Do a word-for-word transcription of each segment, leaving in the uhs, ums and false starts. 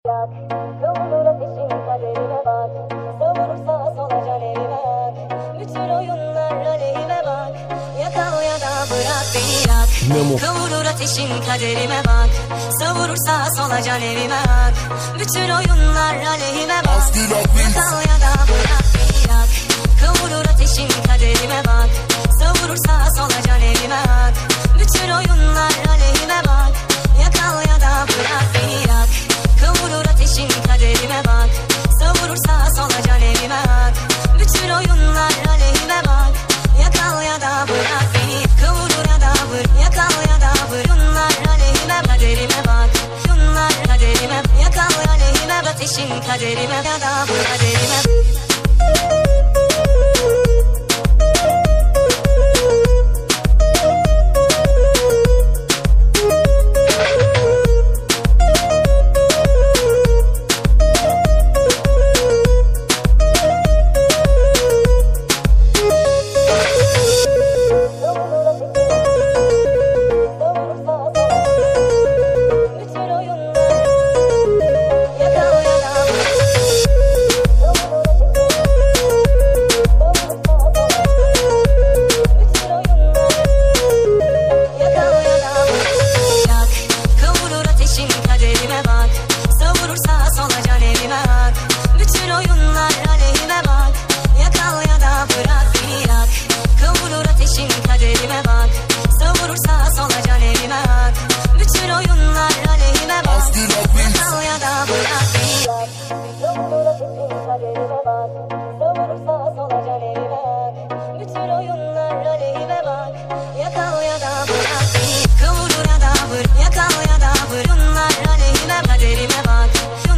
Yak, kavurur ateşin kaderine bak. Savurursa sola canime bak. Bütün oyunlar aleyhime bak. Yakal ya da bırak beni yak. Kavurur ateşin kaderime bak. Savurursa sola canime bak. Bütün oyunlar aleyhime bak. Yakal ya da bırak beni yak. Kavurur ateşin kaderime bak. Savurursa sola canime bak. Bütün oyunlar aleyhime bak. Yakal ya da bırak beni yak. Kavurur ateşin kaderime bak. Savurursa sola canime bak. Bütün oyunlar aleyhime bak. Yakal ya da bırak beni. Kavurur ya da vur. Yakal ya da vur. Yunlar aleyhime kaderime bak. Yunlar kaderime. Yakal aleyhime ateşin kaderime ya da vur kaderime.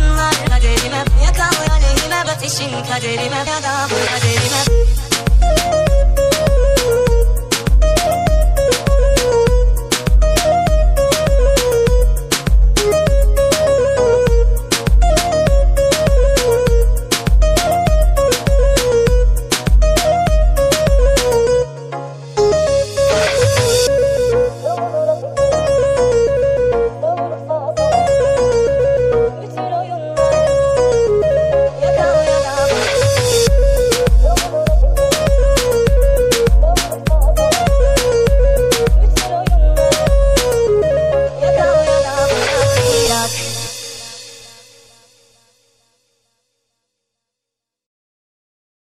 Kaderime ya da bu kaderime.